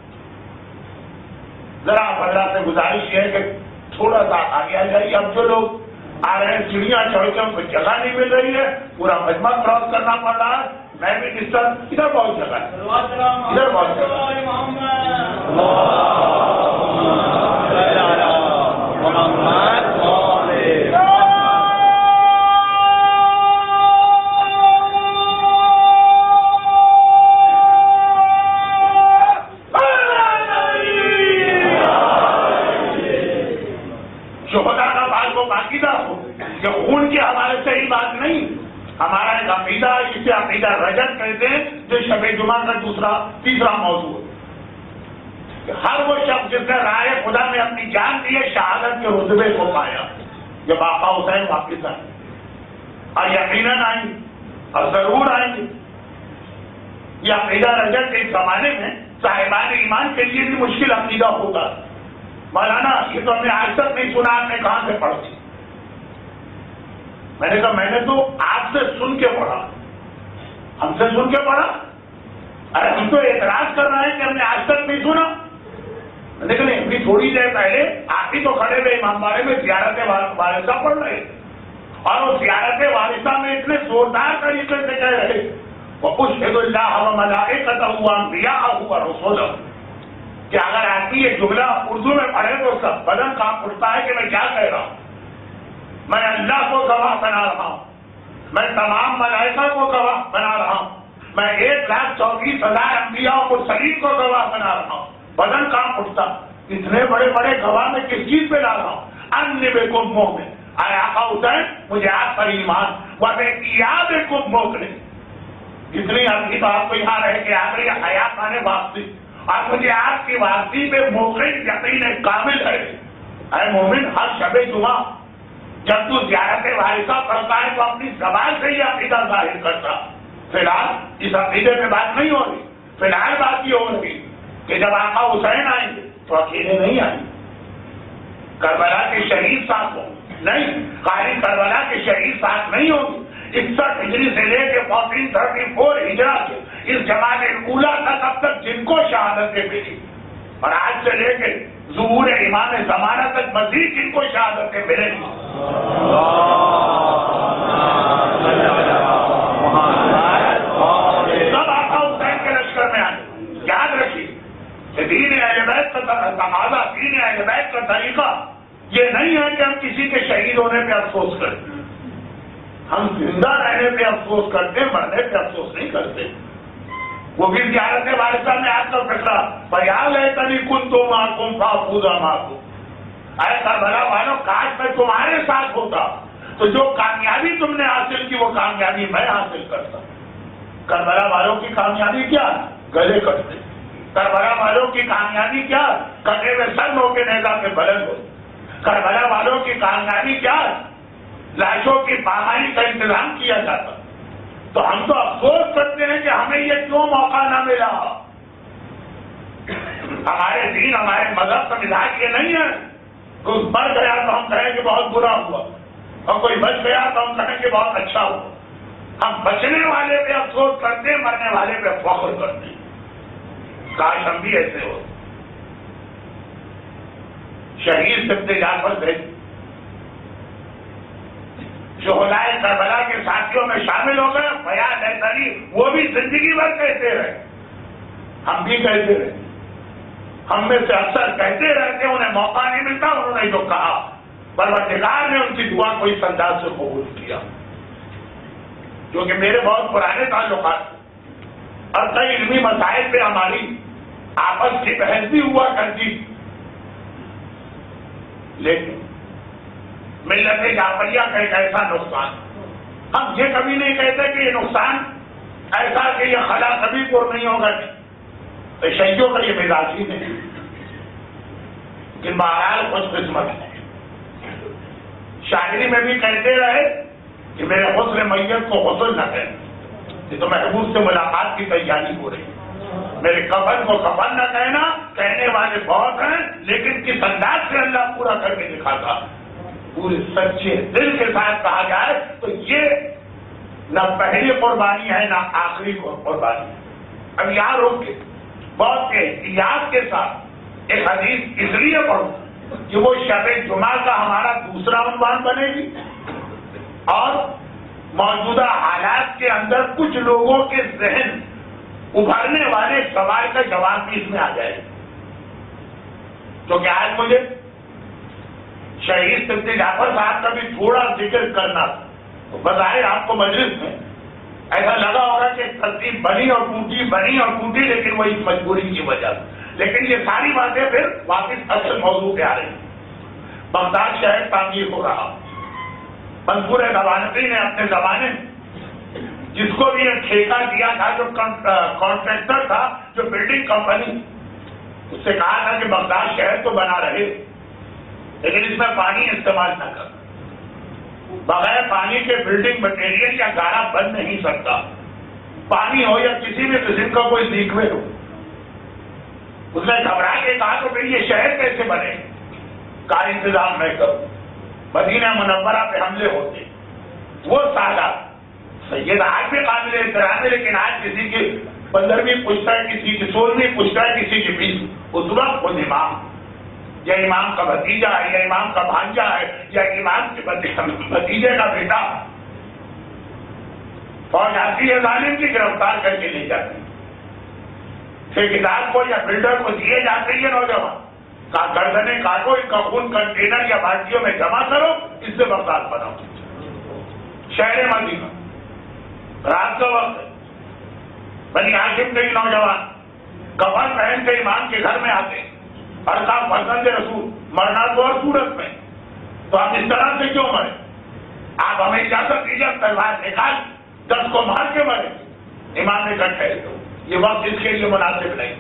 ذرا اللہ سے گزارش ہے کہ تھوڑا سا آگے آ جائیے، اب جو لوگ آ رہے ہیں سیڑھیاں چڑھ کے ان کو جگہ نہیں مل رہی ہے، پورا مجمع کراس کرنا پڑ رہا ہے، میں بھی اس طرح ادھر بہت جگہ ہے، ادھر بہت جگہ ہمارا ایک عقیدہ ہے، اسے عقیدہ رجت کہتے ہیں، جو شب جمعہ کا دوسرا تیسرا موضوع ہے۔ ہر وہ شخص جس نے راہ خدا میں اپنی جان دی ہے شہادت کے رتبے کو پایا جب آقا حسین واپس آئے، اور یقیناً آئیں گے اور ضرور آئیں گے۔ یہ عقیدہ رجت کے زمانے میں صاحبان ایمان کے لیے بھی مشکل عقیدہ ہوگا۔ مولانا یہ تو ہم نے آج تک نہیں سنا، آپ نے کہاں سے پڑھ دی؟ میں نے کہا میں نے تو آپ سے سن کے پڑھا، ہم سے سن کے پڑھا، ارے ہم تو اعتراض کر رہے ہیں کہ ہم نے آج تک نہیں سنا۔ میں نے کہا نہیں، ابھی تھوڑی دیر پہلے آپ ہی تو کھڑے ہوئے امام بارے میں زیارت وارثہ پڑھ رہے اور وہ زیارت وارثہ میں اتنے زوردار طریقے سے کہہ رہے وَأَشْهَدُ اللَّهَ وَمَلَائِكَتَهُ وَأَنْبِيَاءَهُ وَرُسُلَهُ کہ اگر آدمی یہ جملہ اردو میں پڑھے تو اس کا بدن کانپ اٹھتا ہے کہ میں کیا کہہ رہا ہوں۔ میں اللہ کو گواہ بنا رہا ہوں، میں تمام ملائکہ کو گواہ بنا رہا ہوں، میں ایک لاکھ چوبیس ہزار انبیاء اور مرسلین کو گواہ بنا رہا ہوں۔ بدن کام اٹھتا، اتنے بڑے بڑے گواہ میں کس چیز پہ لا رہا ہوں؟ انبئکم مومن، اے آقا حسین مجھے آپ پر ایمان، وبإیابکم موقن، جتنی ابھی تو آپ کو یہاں رہ کے آ رہی ہے حیات آنے واپسی، اور مجھے آپ کی واپسی پہ موقن یقین کامل ہے۔ اے مومن، ہر شب جمعہ جب تو زیارت وارثہ پڑھتا ہے تو اپنی زبان سے یہ عقیدہ ظاہر کرتا۔ فی الحال اس عقیدے پہ بات نہیں ہو رہی، فی الحال بات یہ ہو رہی کہ جب آقا حسین آئیں گے تو اکیلے نہیں آئیں گے، کربلا کے شہید ساتھ ہوں نہیں، قاری کربلا کے شہید ساتھ نہیں ہوں گے۔ اکسٹھ ہجری سے لے کے فورٹین تھرٹی فور ہجرا کے اس جماعت اولا تک اب تک جن کو شہادتیں ملی، اور آج سے لے کے ظہور امام زمانہ تک مزید جن کو شہادتیں ملیں گی، سب آقا حسین کے لشکر میں آئے۔ یاد رکھیے کہ دین اہل بیت کا تقاضا، دین اہل بیت کا طریقہ یہ نہیں ہے کہ ہم کسی کے شہید ہونے پہ افسوس کرتے، ہم زندہ رہنے پہ افسوس کرتے، مرنے پہ افسوس نہیں کرتے۔ وہ بھی زیارت وارثہ میں آپ کا فکرہ بیان ہے تنی کن تو معکم فافوزا معکم، اے کربلا والوں کاش میں تمہارے ساتھ ہوتا تو جو کامیابی تم نے حاصل کی وہ کامیابی میں حاصل کرتا۔ کربلا والوں کی کامیابی کیا؟ گلے کٹتے۔ کربلا والوں کی کامیابی کیا؟ کٹے میں سر ہو کے نیزہ پہ بلند ہو۔ کربلا والوں کی کامیابی کیا؟ لاشوں کی پامالی کا انتظام کیا جاتا۔ تو ہم تو افسوس کرتے ہیں کہ ہمیں یہ کیوں موقع نہ ملا۔ ہمارے دین ہمارے مذہب کا مزاج یہ نہیں ہے کوئی مر گیا تو ہم کہیں کہ بہت برا ہوا، اور کوئی بچ گیا تو ہم کہیں کہ بہت اچھا ہوا۔ ہم بچنے والے پہ افسوس کرتے، مرنے والے پہ فخر کرتے۔ کاش ہم بھی ایسے ہو. شہید سبتے جعفر تھے شہدائے کربلا کے ساتھیوں میں شامل ہو گئے. فیاض حیدری وہ بھی زندگی بھر کہتے رہے, ہم بھی کہتے رہے, ہم میں سے اکثر کہتے رہتے, انہیں موقع نہیں ملتا. انہوں نے جو کہا پروردگار نے ان کی دعا کو اس انداز سے قبول کیا. کیونکہ میرے بہت پرانے تعلقات اور کئی علمی مسائل پہ ہماری آپس کی بحث بھی ہوا کرتی, لیکن ملت جعفریہ کا ایک ایسا نقصان, ہم یہ کبھی نہیں کہتے کہ یہ نقصان ایسا کہ یہ خلا کبھی پور نہیں ہوگا. شیعوں کا یہ مزاج ہی نہیں, کہ بہرحال خوش قسمت ہے. شاعری میں بھی کہتے رہے کہ میرے حسن میت کو غسل نہ کریں, یہ تو محبوب سے ملاقات کی تیاری ہو رہی. میرے کفن کو کفن نہ کہنا, کہنے والے بہت ہیں, لیکن کس انداز سے اللہ پورا کر کے دکھاتا, پورے سچے دل کے ساتھ کہا جائے تو یہ نہ پہلی قربانی ہے نہ آخری قربانی. اب یہاں روک کے بہت احتیاط کے ساتھ ایک حدیث اس لیے پڑھوں کہ وہ شب جمعہ کا ہمارا دوسرا عنوان بنے گی, اور موجودہ حالات کے اندر کچھ لوگوں کے ذہن ابھرنے والے سوال کا جواب بھی اس میں آ جائے گا. کیونکہ آج مجھے شہید سبتے جعفر صاحب کا بھی تھوڑا ذکر کرنا, تو بظاہر آپ کو مجلس میں ایسا لگا ہوگا کہ ترتیب بنی اور ٹوٹی بنی اور ٹوٹی, لیکن وہ اس مجبوری کی وجہ سے. لیکن یہ ساری باتیں پھر واپس اصل موضوع پہ آ رہی. بغداد شہر تعمیر ہو رہا, منصور گوانقی نے اپنے زمانے میں جس کو بھی یہ ٹھیکہ دیا تھا, جو کانٹریکٹر تھا, جو بلڈنگ کمپنی, اس سے کہا تھا کہ بغداد شہر تو بنا رہے لیکن اس میں پانی استعمال نہ کر, بغیر پانی کے بلڈنگ مٹیریل یا گارا بن نہیں سکتا, پانی ہو یا کسی بھی قسم کا کوئی لیکویڈ ہو. اس نے گھبرا کے کہا تو پھر یہ شہر کیسے بنے, کا انتظام میں کروں. مدینہ منورہ پہ حملے ہوتے, وہ سادات سید آج بھی قابل احترام ہے, لیکن آج کسی کی پندرہویں پوچھتا ہے, کسی کی سولہویں پوچھتا ہے, کسی کی بیس. اس وقت خود امام یا امام کا بھتیجا ہے, یا امام کا بھانجا ہے, یا امام کے بھتیجے کا بیٹا, فوج آتی ہے ظالم کی گرفتار کر کے لے جاتی ہے. ٹھیکیدار کو یا بلڈر کو دیے جاتے ہیں نوجوان, کا گردنے کاٹو, ان کا خون کنٹینر یا بالٹیوں میں جمع کرو, اس سے بغداد بناؤ. شہر مدینہ رات کا وقت, بنی ہاشم کے نوجوان کفن پہن کے امام کے گھر میں آتے, اور کہا فرزند رسول مرنا تو اور صورت میں, تو آپ اس طرح سے کیوں مرے, آپ ہمیں اجازت دیجیے تلوار نکال دس کو مار کے مرے. امام نے کہا ٹھہر دو, یہ وقت اس کے لیے مناسب نہیں.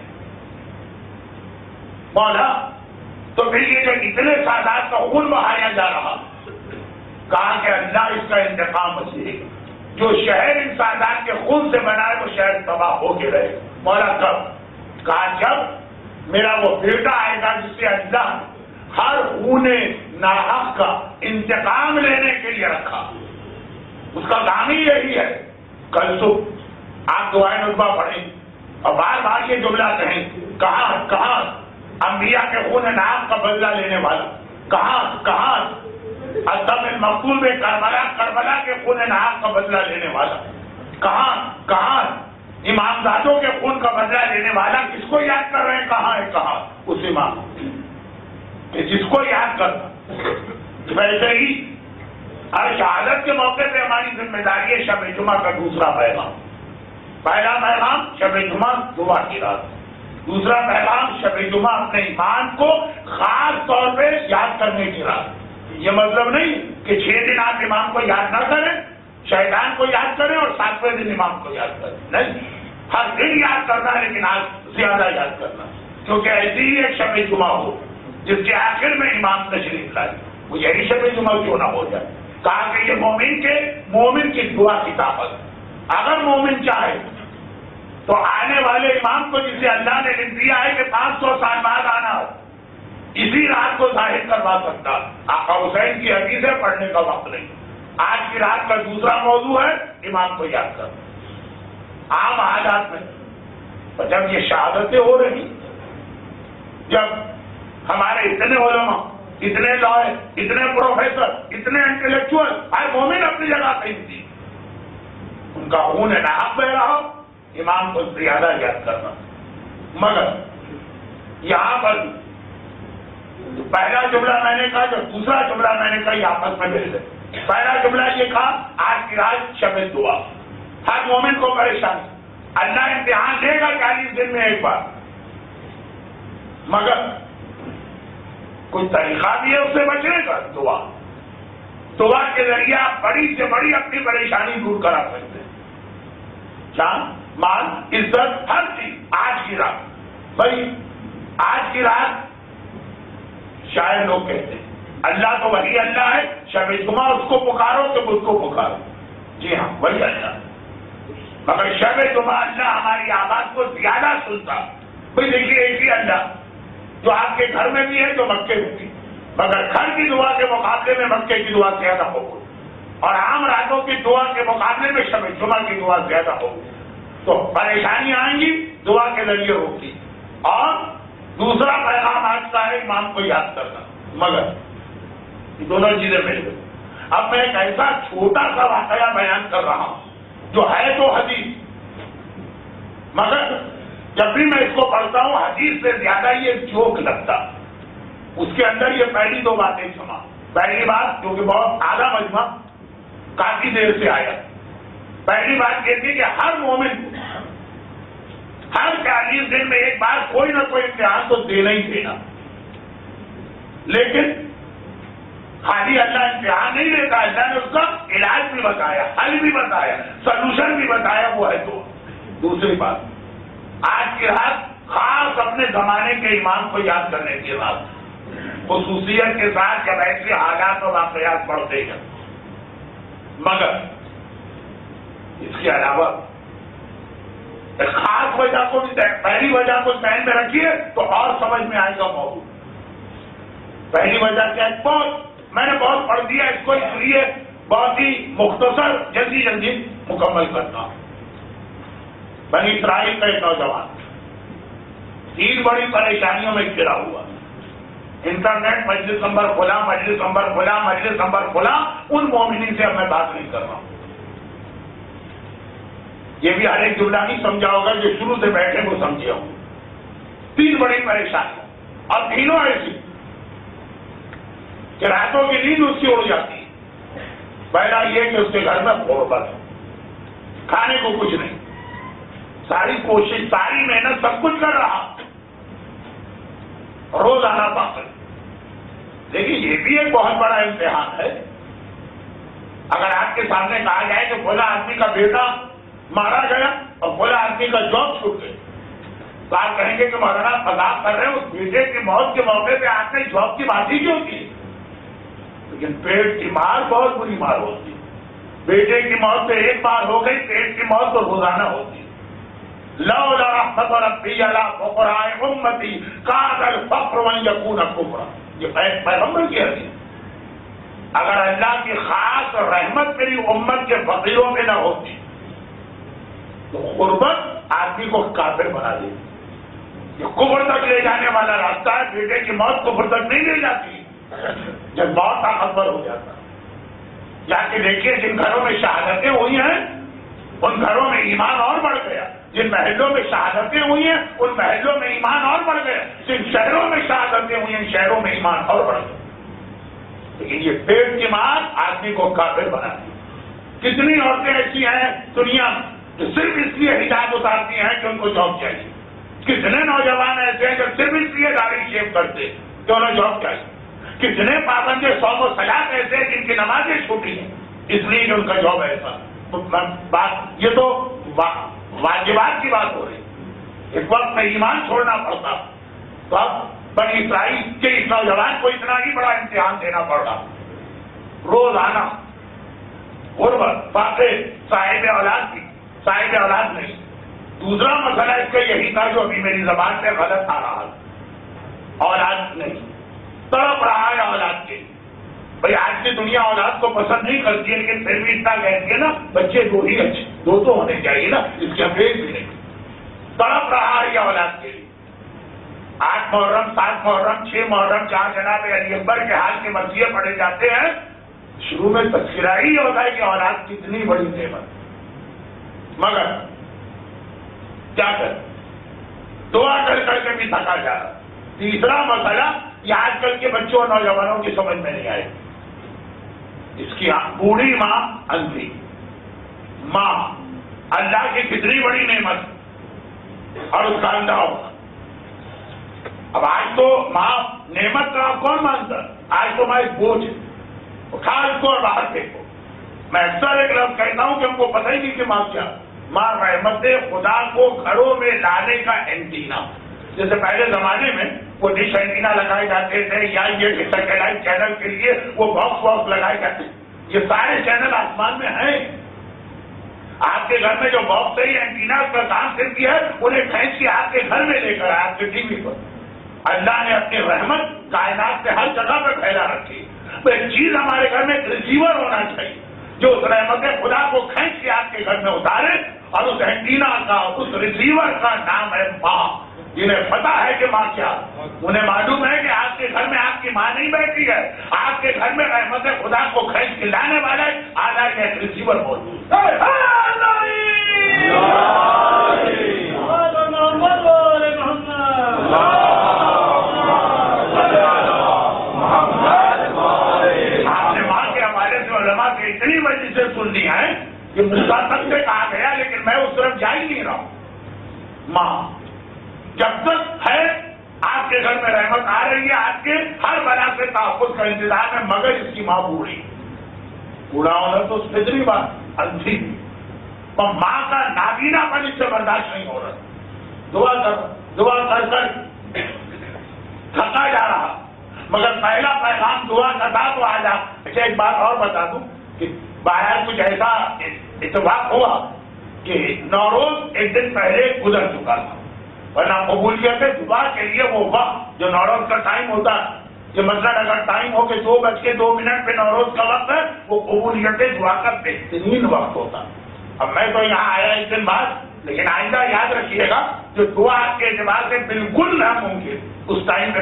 مولا تو پھر یہ جو اتنے سادات کا خون بہایا جا رہا, کہا کہ اللہ اس کا انتقام وسیع, جو شہر ان سادات کے خون سے بنا ہے وہ شہر تباہ ہو کے رہے. مولا کب, کہا جب میرا وہ بیٹا آئے گا جس سے اللہ ہر خون ناحق کا انتقام لینے کے لیے رکھا, اس کا کام ہی یہی ہے. کل صبح آپ دعائیں نطبہ پڑھیں اور بار بار یہ جملہ کہیں, کہاں کہاں انبیاء کے خون ناحق کا بدلہ لینے والا, کہاں کہاں الدم المقتول میں کربلا کربلا کے خون ناحق کا بدلہ لینے والا, کہاں کہاں امام زادوں کے خون کا بدلہ لینے والا. کس کو یاد کر رہے ہیں, کہاں ہے کہاں اس امام کہ جس کو یاد کرنا. ویسے ہی ہر شہادت کے موقع پہ ہماری ذمہ داری ہے شب جمعہ کا دوسرا پیغام. پہلا پیغام شب جمعہ جمعہ کی رات, دوسرا پیغام شب جمعہ اپنے ایمان کو خاص طور پہ یاد کرنے کی رات. یہ مطلب نہیں کہ چھ دن آپ امام کو یاد نہ کریں, شیطان کو یاد کریں اور ساتویں دن امام کو یاد کریں. نہیں, ہر دن یاد کرنا ہے, لیکن آج زیادہ یاد کرنا, کیونکہ ایسی ہی ایک شب جمعہ ہو جس کے آخر میں امام تشریف لائے, وہ یہی شب جمعہ کیوں نہ ہو جائے. کہا کہ یہ مومن کے مومن کی دعا کی طاقت, اگر مومن چاہے تو آنے والے امام کو جسے اللہ نے لکھ دیا ہے کہ پانچ سو سال بعد آنا ہو, اسی رات کو ظاہر کروا سکتا. آقا حسین کی حدیثیں پڑھنے کا وقت نہیں. آج کی رات کا دوسرا موضوع ہے امام کو یاد کرنا. عام حالات میں اور جب یہ شہادتیں ہو رہی، جب ہمارے اتنے علماء، اتنے لائر، اتنے پروفیسر، اتنے انٹلیکچوئل، ہر مومن اپنی جگہ صحیح تھی، ان کا خون ناحق بہ رہا، امام کو زیادہ یاد کرنا. مگر یہاں پر پہلا جملہ میں نے کہا، جو دوسرا جملہ میں نے کہا، یہ آپس میں مل گئے. پہلا جملہ یہ کہا آج کی رات شب دعا، ہر مومن کو پریشانی، اللہ امتحان دے گا چالیس دن میں ایک بار، مگر کوئی طریقہ بھی ہے اس سے بچنے کا. دعا دعا کے ذریعے آپ بڑی سے بڑی اپنی پریشانی دور کرا سکتے ہیں. جان، مال، عزت، ہر چیز. آج کی رات، بھائی آج کی رات شاید لوگ کہتے ہیں اللہ تو وہی اللہ ہے، شب جمعہ اس کو پکارو تو مجھ کو پکارو. جی ہاں، وہی اللہ، مگر شب جمعہ اللہ ہماری آواز کو زیادہ سنتا. بھائی دیکھیے ایک ہی اللہ جو آپ کے گھر میں بھی ہے، جو مکے میں بھی، مگر گھر کی دعا کے مقابلے میں مکے کی دعا زیادہ ہوگی، اور عام راتوں کی دعا کے مقابلے میں شب جمعہ کی دعا زیادہ ہوگی. تو پریشانی آئیں گی، دعا کے ذریعے ہوگی. اور دوسرا پیغام آج کا ہے امام کو یاد کرنا. مگر یہ دونوں چیزیں مل گئی. اب میں ایک ایسا چھوٹا سا واقعہ بیان کر رہا ہوں جو ہے تو حدیث، مگر جب بھی میں اس کو پڑھتا ہوں حدیث سے زیادہ یہ جوک لگتا. اس کے اندر یہ پہلی دو باتیں سما. پہلی بات جو کہ بہت اعلیٰ مجمع کافی دیر سے آیا، پہلی بات یہ تھی کہ ہر مومن ہر چالیس دن میں ایک بار کوئی نہ کوئی امتحان تو دینا ہی دینا. لیکن خالی اللہ امتحان نہیں دیتا، اللہ نے اس کا علاج بھی بتایا، حل بھی بتایا، سلوشن بھی بتایا. وہ ہے تو دوسری بات، آج کی رات خاص اپنے زمانے کے امام کو یاد کرنے کی بات، خصوصیت کے ساتھ جب ایسے حالات اور واقعات پڑھتے ہیں. مگر اس کے علاوہ ایک خاص وجہ کو بھی، پہلی وجہ کو ذہن میں رکھیے تو اور سمجھ میں آئے گا موضوع. پہلی وجہ کیا ہے؟ بہت میں نے بہت پڑھ دیا، اس کو اس لیے بہت ہی مختصر جلدی جلدی مکمل کرتا ہوں. بنی اسرائیل کا ایک نوجوان تین بڑی پریشانیوں میں گھرا ہوا، انٹرنیٹ مجلس نمبر کھلا، مجلس نمبر کھلا، مجلس نمبر کھلا. ان مومنین سے اب میں بات نہیں کر رہا ہوں. یہ بھی ہر ایک جملہ نہیں سمجھا ہوگا، جو شروع سے بیٹھے وہ سمجھے ہوں. تین بڑی پریشانیاں، اور تینوں ایسی کہ راتوں کی نیند اس کی اڑ جاتی ہے. پہلا یہ کہ اس کے گھر میں غربت، کھانے کو کچھ نہیں، ساری کوشش، ساری محنت، سب کچھ کر رہا، روز آنا پاتا. لیکن یہ بھی ایک بہت بڑا امتحان ہے. اگر آپ کے سامنے کہا جائے کہ فلاں آدمی کا بیٹا مارا گیا اور فلاں آدمی کا جاب چھوٹ گیا، تو آپ کہیں گے کہ مولانا مذاق کر رہے ہیں، اس بیٹے کی موت کے موقع پہ آپ نے جاب کی بات ہی کیوں کی؟ لیکن پیٹ کی مار بہت بری مار ہوتی. بیٹے کی موت تو ایک بار ہو گئی، پیٹ کی موت تو روزانہ ہوتی. لولا رحمت ربی علی فقراء امتی کاد الفقر ان یکون کفرا. یہ پیغمبر کی حدیث. اگر اللہ کی خاص رحمت میری امت کے فقیروں میں نہ ہوتی تو غربت آدمی کو کافر بنا دیتی. یہ کفر تک لے جانے والا راستہ ہے. بیٹے کی موت کفر تک نہیں لے جاتی، جب بہت طاقتور ہو جاتا. جا کے دیکھیے جن گھروں میں شہادتیں ہوئی ہیں ان گھروں میں ایمان اور بڑھ گیا. جن محلوں میں شہادتیں ہوئی ہیں ان محلوں میں ایمان اور بڑھ گیا. جن شہروں میں شہادتیں ہوئی ہیں شہروں میں ایمان اور بڑھ گیا. لیکن یہ پیٹ کی مار آدمی کو کافر بناتی. کتنی عورتیں ایسی ہیں دنیا میں جو صرف اس لیے حجاب اتارتی ہیں کہ ان کو جاب چاہیے. کتنے نوجوان ایسے ہیں جو صرف اس لیے داڑھی شیو کرتے کہ انہیں جاب چاہیے. کتنے پابند سو و سلاط ایسے ہیں جن کی نمازیں چھوٹی ہیں اس لیے کہ ان کا جاب ایسا. بات یہ تو واجبات کی بات ہو رہی. ایک وقت میں ایمان چھوڑنا پڑتا تو اب بنی اسرائیل کے اس نوجوان کو اتنا ہی بڑا امتحان دینا پڑ رہا. روز آنا، غربت، فاقے، صاحب اولاد کی صاحب اولاد نہیں. دوسرا مسئلہ اس کا یہی تھا جو ابھی میری زبان سے غلط آ رہا ہے، اولاد نہیں. تڑپ رہا ہے اولاد کے. بھائی آج کی دنیا اولاد کو پسند نہیں کرتی ہے لیکن پھر بھی اتنا کہتی ہے نا بچے دو ہی اچھے، دو تو ہونے چاہیے نا، اس کے اپیل بھی نہیں. तड़प रहा है ये औलाद के लिए। आठ मुहर्रम, सात मुहर्रम, छह मुहर्रम, जहाँ जनाब अली अकबर के हाल के मसीहे पढ़े जाते हैं, शुरू में तस्करा ही होता है कि औलाद कितनी बड़ी नेमत, मगर क्या कर दुआ कर करके भी थका जा रहा। तीसरा मसला ये आजकल के बच्चों और नौजवानों की समझ में नहीं आए। इसकी बूढ़ी माँ अंधी माँ, अल्लाह की कितनी बड़ी नेमत और उसका अंधा होगा। अब आज तो माँ नेमत का कौन मानता, आज तो माँ एक बोझ है, उठा इसको और बाहर फेंको। मैं अक्सर एक लफ्ज कहता हूं कि हमको पता ही नहीं कि माँ क्या, माँ रहमत खुदा को घरों में लाने का एंटीना। जैसे पहले जमाने में वो डिश एंटीना लगाए जाते थे या ये सैटेलाइट चैनल के लिए वो बॉक्स बॉक्स लगाए जाते, ये सारे चैनल आसमान में हैं। आपके घर में जो बॉक्स है एंटीना का काम करती है, उन्हें खींच के आपके घर में लेकर आए आपके टीवी पर। अल्लाह ने अपनी रहमत कायनात से हर जगह पे फैला रखी। तो एक चीज हमारे घर में रिसीवर होना चाहिए जो उस रहमत खुदा को खींच के आपके घर में उतारे, और उस एंटीना का, उस रिसीवर का नाम है माँ। जिन्हें पता है कि माँ क्या, उन्हें मालूम है कि आपके घर में आपकी माँ नहीं बैठी है, आपके घर में रहमत खुदा को खींच के लाने वाला आधा एक रिसीवर मौजूद है। आपने माँ के हवाले से उलमा के इतनी वजह से सुन लिया है कि मूसा तक से कहा गया, लेकिन मैं उस तरफ जा ही नहीं रहा हूं। माँ जब तक है आपके घर में रहमत आ रही है, आपके हर बला से तहफ़्फ़ुज़ का इंतजाम है, मगर इसकी माँ बूढ़ी बूढ़ा होना तो फितरी बात, अंधी, और माँ का नागीनापन इससे बर्दाश्त नहीं हो रहा। दुआ कर दुआ कर कर थका जा रहा, मगर पहला पैगाम दुआ का था। तो आज आप अच्छा एक बात और बता दूं कि बाहर कुछ ऐसा इत्तेफाक हुआ कि नौरोज एक दिन पहले गुजर चुका था, वरना कबूलियत दुआ के लिए वो वक्त जो नौरोज का टाइम होता है, कि मतलब अगर टाइम हो के दो बज के दो मिनट पे नौरोज का वक्त है, वो कबूलियत दुआ का बेहतरीन वक्त होता। अब मैं तो यहाँ आया एक दिन बाद, लेकिन आइंदा याद रखिएगा जो दुआ के एतबार से बिल्कुल नामुमकिन उस टाइम